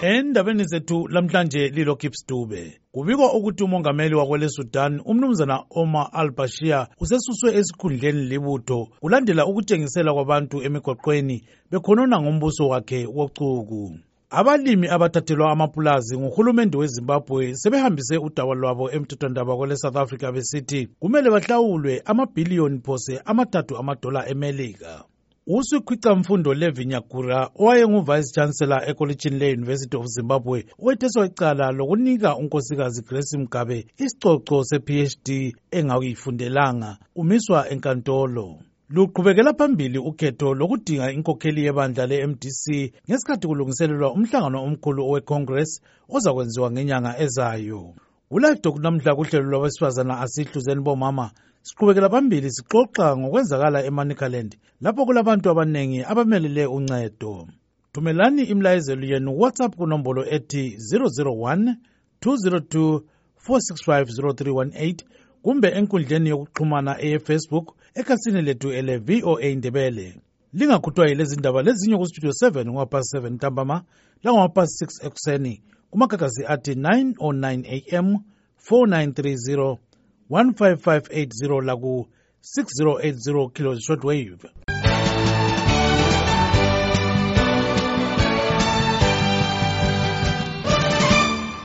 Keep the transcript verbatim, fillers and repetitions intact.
Endabeni zethu lamhlanje lilo Gibbs Dube. Kubikwa ukuthi umongameli wakwele Sudan umnumzana Omar al-Bashir usesuswe esikhundleni libutho kulandela ukutshengisela kwabantu emigoqweni bekhonona ngombuso wakhe wocuku. Abalimi abathathelwa amapulazi nguhulumende weZimbabwe sebehambise udaba lwabo emthethwandaba kwele South Africa besithi kumele bahlawulwe amabhiliyoni phose amathathu amadola eMelika. Usikhwica mfundo Levi Nyakura owayengu Vice Chancellor ekolitshini le-University of Zimbabwe wetheswa icala lokunika unkosikazi Grace Mugabe isicoco se-P H D engayifundelanga umiswa enkantolo. Luqhubekela phambili ukhetho lokudinga inkokheli yebandla le-M D C ngesikhathi kulungiselelwa umhlangano omkhulu owe-Congress ozakwenziwa ngenyanga ezayo. Ulive Talk namhla kuhlelo lwabesifazana asihluzeni bomama siqhubekela phambili sixoxa ngokwenzakala eManicaland lapho kulabantu abanengi abamelele uncedo. Thumelani imlayezelo yenu WhatsApp kunombolo ethi zero zero one two zero two four six five zero three one eight kumbe enkundleni yokuxhumana e-Facebook ekhasini lethu ele V O A Ndebele. Lingakhuthwa yilezi ndaba lezinye ku Studio seven ngapast seven ntambama langapast six ekuseni kumagagasi athi nine oh nine A M four nine three zero one five five eight zero laku six zero eight zero kilohertz shortwave.